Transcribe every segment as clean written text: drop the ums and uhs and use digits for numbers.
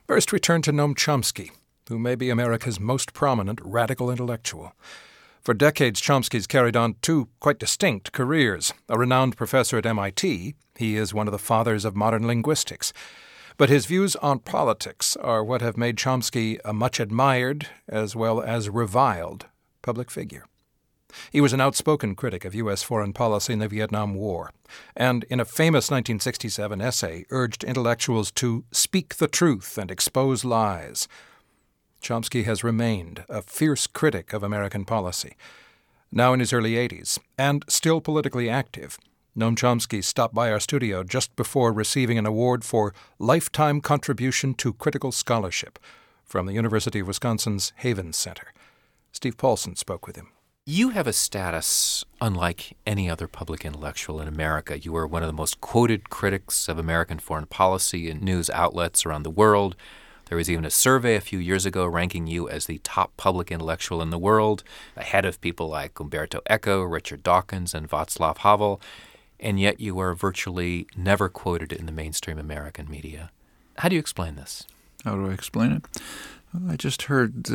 First, we turn to Noam Chomsky, who may be America's most prominent radical intellectual. For decades, Chomsky's carried on two quite distinct careers. A renowned professor at MIT, he is one of the fathers of modern linguistics. But his views on politics are what have made Chomsky a much admired, as well as reviled, public figure. He was an outspoken critic of U.S. foreign policy in the Vietnam War, and in a famous 1967 essay urged intellectuals to speak the truth and expose lies. Chomsky has remained a fierce critic of American policy. Now in his early 80s, and still politically active, Noam Chomsky stopped by our studio just before receiving an award for Lifetime Contribution to Critical Scholarship from the University of Wisconsin's Havens Center. Steve Paulson spoke with him. You have a status unlike any other public intellectual in America. You are one of the most quoted critics of American foreign policy in news outlets around the world. There was even a survey a few years ago ranking you as the top public intellectual in the world, ahead of people like Umberto Eco, Richard Dawkins, and Václav Havel, and yet you are virtually never quoted in the mainstream American media. How do you explain this? How do I explain it? Well, I just heard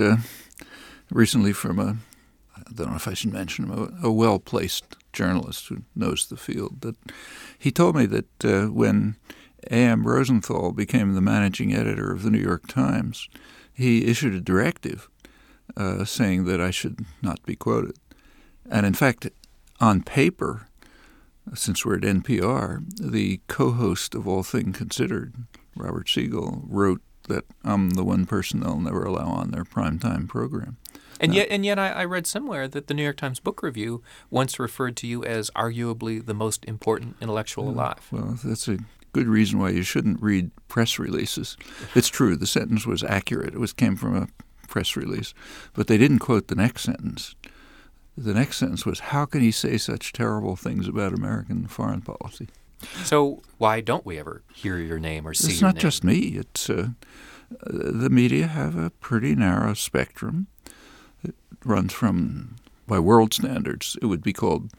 recently from I don't know if I should mention him, a well-placed journalist who knows the field, that he told me that when A.M. Rosenthal became the managing editor of the New York Times, he issued a directive saying that I should not be quoted. And in fact, on paper, since we're at NPR, the co-host of All Things Considered, Robert Siegel, wrote that I'm the one person they'll never allow on their primetime program. And yet I read somewhere that the New York Times Book Review once referred to you as arguably the most important intellectual alive. Well, that's a good reason why you shouldn't read press releases. It's true, the sentence was accurate. It came from a press release. But they didn't quote the next sentence. The next sentence was, how can he say such terrible things about American foreign policy? So why don't we ever hear your name or see your name? It's not just me. It's the media have a pretty narrow spectrum. It runs from, by world standards, it would be called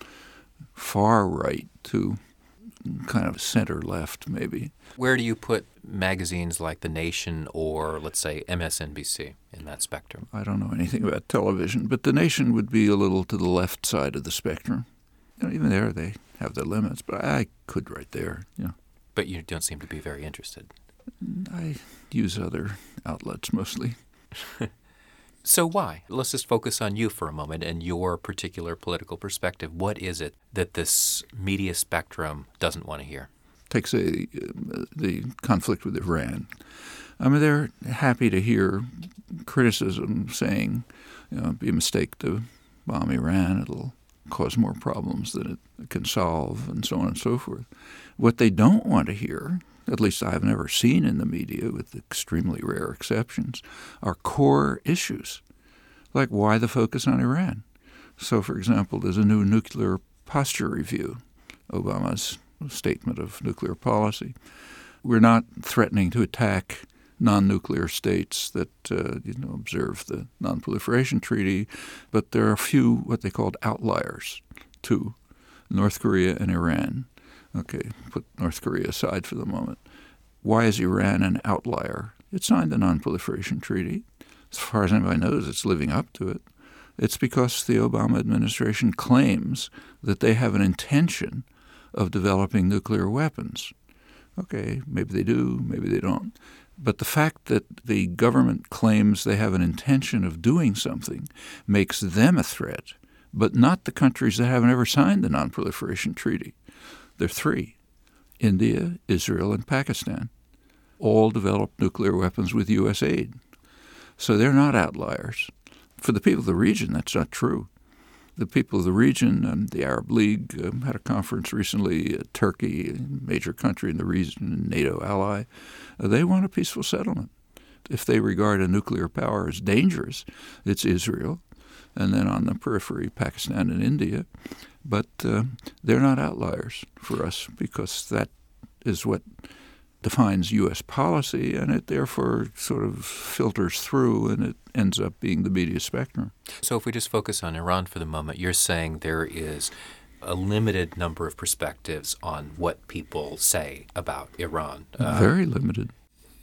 far right to kind of center left, maybe. Where do you put magazines like The Nation or, let's say, MSNBC in that spectrum? I don't know anything about television, but The Nation would be a little to the left side of the spectrum. Even there they have their limits, but I could right there. But you don't seem to be very interested. I use other outlets mostly. So why? Let's just focus on you for a moment and your particular political perspective. What is it that this media spectrum doesn't want to hear? Take, say, the conflict with Iran. I mean, they're happy to hear criticism saying, it'd be a mistake to bomb Iran. It'll cause more problems than it can solve, and so on and so forth. What they don't want to hear, at least I've never seen in the media, with extremely rare exceptions, are core issues, like why the focus on Iran. So, for example, there's a new nuclear posture review, Obama's statement of nuclear policy. We're not threatening to attack non-nuclear states that observe the Non-Proliferation Treaty, but there are a few what they called outliers, two, North Korea and Iran. Okay, put North Korea aside for the moment. Why is Iran an outlier? It signed the Non-Proliferation Treaty. As far as anybody knows, it's living up to it. It's because the Obama administration claims that they have an intention of developing nuclear weapons. Okay, maybe they do, maybe they don't. But the fact that the government claims they have an intention of doing something makes them a threat, but not the countries that haven't ever signed the Non-Proliferation Treaty. There are three: India, Israel, and Pakistan. All developed nuclear weapons with U.S. aid. So they're not outliers. For the people of the region, that's not true. The people of the region, the Arab League had a conference recently, Turkey, a major country in the region, NATO ally, they want a peaceful settlement. If they regard a nuclear power as dangerous, it's Israel, and then on the periphery, Pakistan and India. But they're not outliers for us because that is what defines U.S. policy, and it therefore sort of filters through, and it ends up being the media spectrum. So if we just focus on Iran for the moment, you're saying there is a limited number of perspectives on what people say about Iran. Very limited.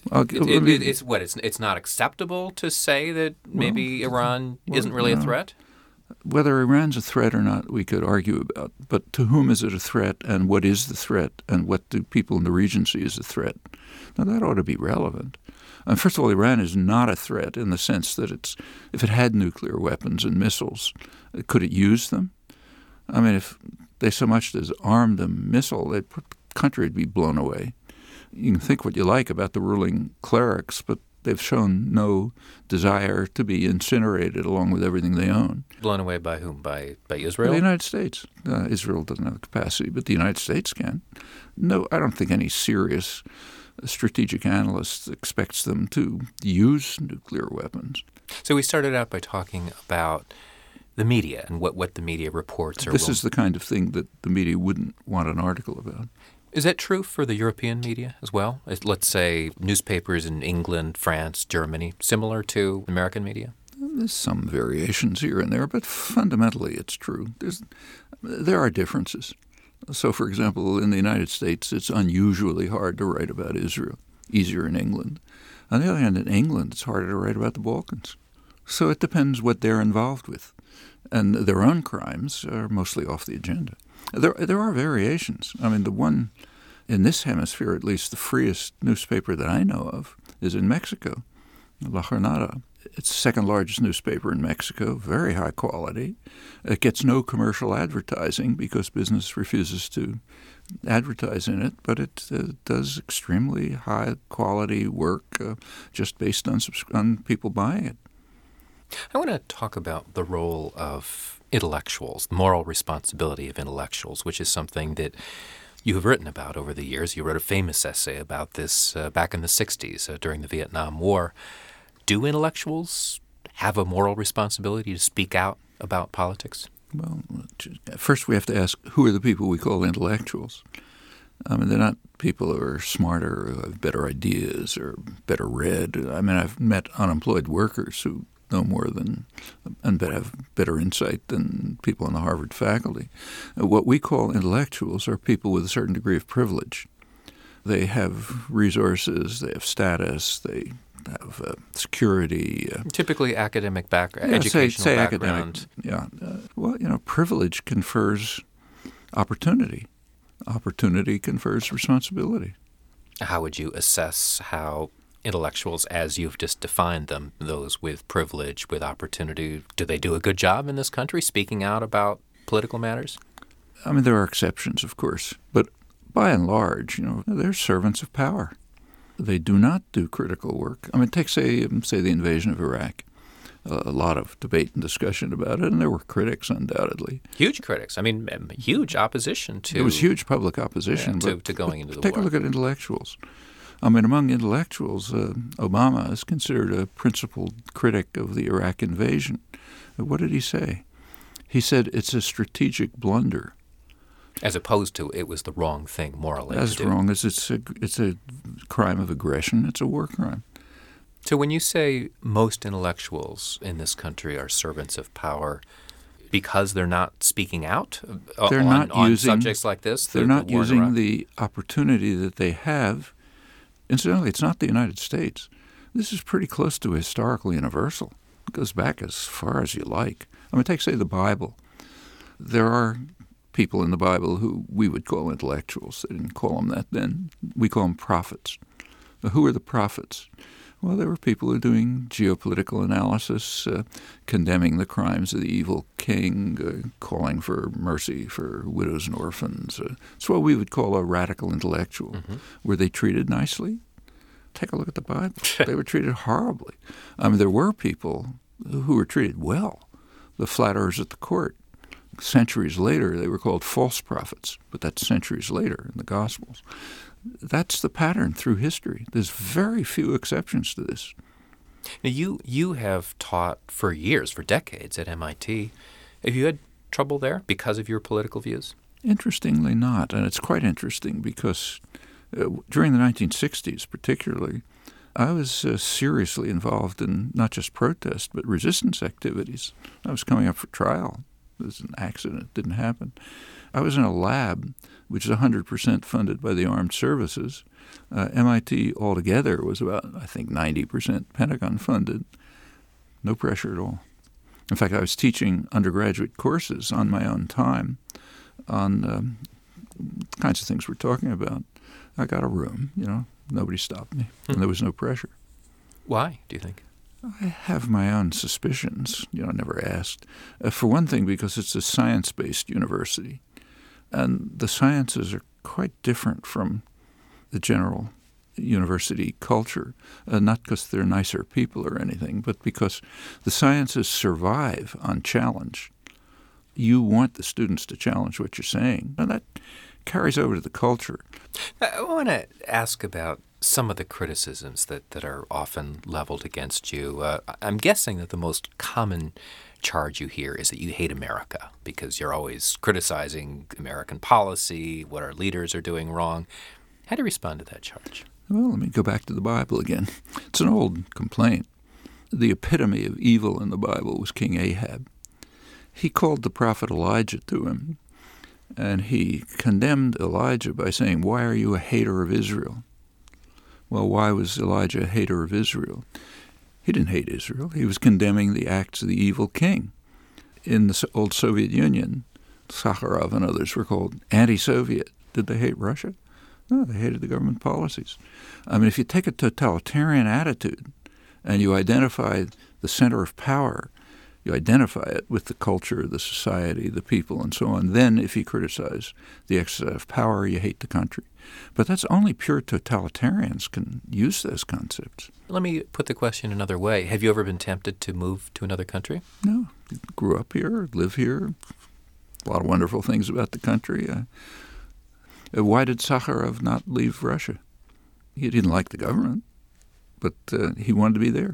It's not acceptable to say that maybe Iran isn't really a threat? Whether Iran's a threat or not, we could argue about. But to whom is it a threat, and what is the threat, and what do people in the region see as a threat? Now, that ought to be relevant. First of all, Iran is not a threat in the sense that if it had nuclear weapons and missiles, could it use them? I mean, if they so much as armed a missile, the country would be blown away. You can think what you like about the ruling clerics, but they've shown no desire to be incinerated along with everything they own. Blown away by whom? By Israel? The United States. Israel doesn't have the capacity, but the United States can. No, I don't think any serious strategic analyst expects them to use nuclear weapons. So we started out by talking about the media and what the media reports. This is the kind of thing that the media wouldn't want an article about. Is that true for the European media as well? Let's say newspapers in England, France, Germany, similar to American media? There's some variations here and there, but fundamentally it's true. There are differences. So, for example, in the United States, it's unusually hard to write about Israel, easier in England. On the other hand, in England, it's harder to write about the Balkans. So it depends what they're involved with. And their own crimes are mostly off the agenda. There are variations. I mean, the one in this hemisphere, at least the freest newspaper that I know of, is in Mexico, La Jornada. It's the second largest newspaper in Mexico, very high quality. It gets no commercial advertising because business refuses to advertise in it, but it does extremely high quality work just based on people buying it. I want to talk about the role of intellectuals, the moral responsibility of intellectuals, which is something that you have written about over the years. You wrote a famous essay about this back in the 60s during the Vietnam War. Do intellectuals have a moral responsibility to speak out about politics? Well, first we have to ask, who are the people we call intellectuals? I mean, they're not people who are smarter, who have better ideas or better read. I mean, I've met unemployed workers who know more than and have better insight than people in the Harvard faculty. What we call intellectuals are people with a certain degree of privilege. They have resources, they have status, they have security. Typically academic educational background. Academic, well, privilege confers opportunity. Opportunity confers responsibility. How would you assess how intellectuals, as you've just defined them, those with privilege, with opportunity, do they do a good job in this country speaking out about political matters? I mean, there are exceptions, of course, but by and large, they're servants of power. They do not do critical work. I mean, take, say the invasion of Iraq. A lot of debate and discussion about it, and there were critics, undoubtedly. Huge critics. I mean, huge opposition to... There was huge public opposition. To going into the war. Take a look at intellectuals. I mean, among intellectuals, Obama is considered a principal critic of the Iraq invasion. What did he say? He said it's a strategic blunder. As opposed to it was the wrong thing morally as to do. Wrong as it's a crime of aggression. It's a war crime. So when you say most intellectuals in this country are servants of power because they're not speaking out on subjects like this? They're not using the opportunity that they have. Incidentally, it's not the United States. This is pretty close to historical universal. It goes back as far as you like. I mean, take, say, the Bible. There are people in the Bible who we would call intellectuals. They didn't call them that then. We call them prophets. Now, who are the prophets? Well, there were people who were doing geopolitical analysis, condemning the crimes of the evil king, calling for mercy for widows and orphans. It's what we would call a radical intellectual. Mm-hmm. Were they treated nicely? Take a look at the Bible. They were treated horribly. I mean, there were people who were treated well. The flatterers at the court. Centuries later, they were called false prophets, but that's centuries later in the Gospels. That's the pattern through history. There's very few exceptions to this. Now, you have taught for years, for decades at MIT. Have you had trouble there because of your political views? Interestingly not, and it's quite interesting because during the 1960s particularly, I was seriously involved in not just protest but resistance activities. I was coming up for trial. It was an accident. It didn't happen. I was in a lab which is 100% funded by the armed services. MIT altogether was about, I think, 90% Pentagon funded. No pressure at all. In fact, I was teaching undergraduate courses on my own time on the kinds of things we're talking about. I got a room, nobody stopped me, and there was no pressure. Why, do you think? I have my own suspicions, never asked. For one thing, because it's a science-based university, and the sciences are quite different from the general university culture, not because they're nicer people or anything, but because the sciences survive on challenge. You want the students to challenge what you're saying, and that carries over to the culture. I want to ask about some of the criticisms that are often leveled against you. I'm guessing that the most common charge you hear is that you hate America because you're always criticizing American policy, what our leaders are doing wrong. How do you respond to that charge? Well, let me go back to the Bible again. It's an old complaint. The epitome of evil in the Bible was King Ahab. He called the prophet Elijah to him, and he condemned Elijah by saying, "Why are you a hater of Israel?" Well, why was Elijah a hater of Israel? He didn't hate Israel. He was condemning the acts of the evil king. In the old Soviet Union, Sakharov and others were called anti-Soviet. Did they hate Russia? No, they hated the government policies. I mean, if you take a totalitarian attitude and you identify the center of power, you identify it with the culture, the society, the people, and so on, then if you criticize the exercise of power, you hate the country. But that's only pure totalitarians can use those concepts. Let me put the question another way. Have you ever been tempted to move to another country? No. Grew up here, live here. A lot of wonderful things about the country. Why did Sakharov not leave Russia? He didn't like the government, but he wanted to be there.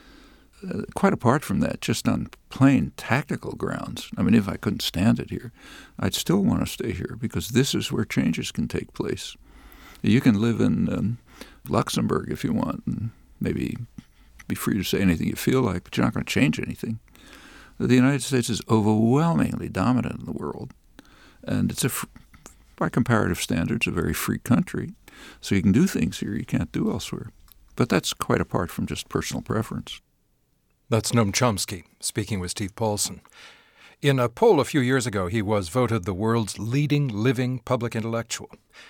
Quite apart from that, just on plain tactical grounds, I mean, if I couldn't stand it here, I'd still want to stay here because this is where changes can take place. You can live in Luxembourg if you want and maybe be free to say anything you feel like, but you're not going to change anything. The United States is overwhelmingly dominant in the world, and it's by comparative standards, a very free country. So you can do things here you can't do elsewhere. But that's quite apart from just personal preference. That's Noam Chomsky, speaking with Steve Paulson. In a poll a few years ago, he was voted the world's leading living public intellectual.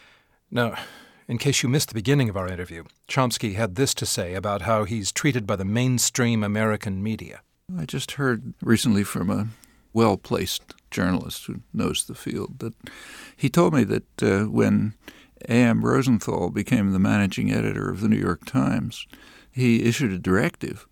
Now, in case you missed the beginning of our interview, Chomsky had this to say about how he's treated by the mainstream American media. I just heard recently from a well-placed journalist who knows the field that he told me that when A.M. Rosenthal became the managing editor of the New York Times, he issued a directive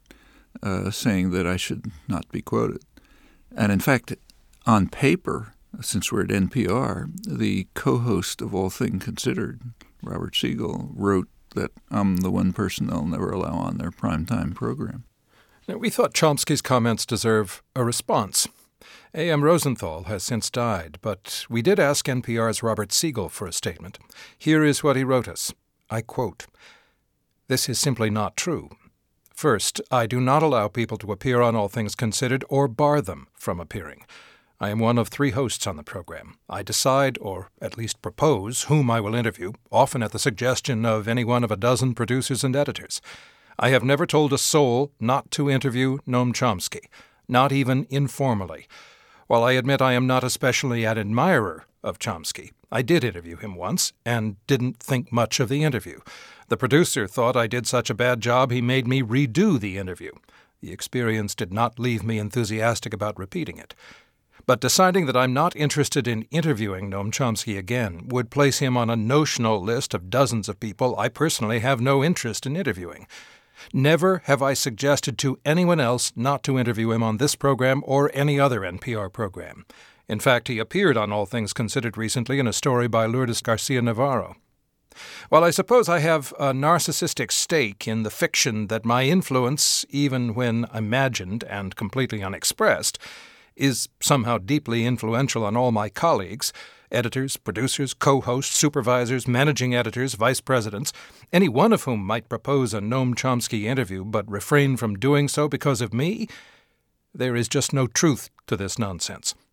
saying that I should not be quoted. And in fact, on paper, since we're at NPR, the co-host of All Things Considered, Robert Siegel, wrote that I'm the one person they'll never allow on their primetime program. Now, we thought Chomsky's comments deserve a response. A.M. Rosenthal has since died, but we did ask NPR's Robert Siegel for a statement. Here is what he wrote us. I quote, "This is simply not true. First, I do not allow people to appear on All Things Considered or bar them from appearing. I am one of 3 hosts on the program. I decide, or at least propose, whom I will interview, often at the suggestion of any one of a dozen producers and editors. I have never told a soul not to interview Noam Chomsky, not even informally. While I admit I am not especially an admirer of Chomsky, I did interview him once and didn't think much of the interview. The producer thought I did such a bad job he made me redo the interview. The experience did not leave me enthusiastic about repeating it. But deciding that I'm not interested in interviewing Noam Chomsky again would place him on a notional list of dozens of people I personally have no interest in interviewing. Never have I suggested to anyone else not to interview him on this program or any other NPR program. In fact, he appeared on All Things Considered recently in a story by Lourdes Garcia Navarro. While I suppose I have a narcissistic stake in the fiction that my influence, even when imagined and completely unexpressed, is somehow deeply influential on all my colleagues, editors, producers, co-hosts, supervisors, managing editors, vice presidents, any one of whom might propose a Noam Chomsky interview but refrain from doing so because of me, there is just no truth to this nonsense.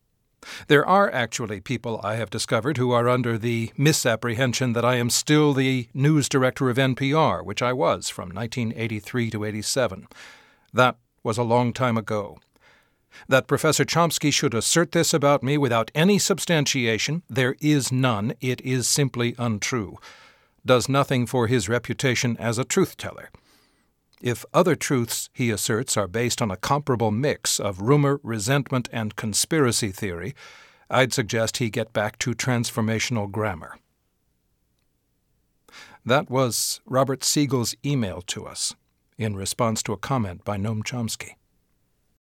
There are actually people, I have discovered, who are under the misapprehension that I am still the news director of NPR, which I was from 1983 to 87. That was a long time ago. That Professor Chomsky should assert this about me without any substantiation, there is none, it is simply untrue, does nothing for his reputation as a truth-teller. If other truths, he asserts, are based on a comparable mix of rumor, resentment, and conspiracy theory, I'd suggest he get back to transformational grammar. That was Robert Siegel's email to us in response to a comment by Noam Chomsky.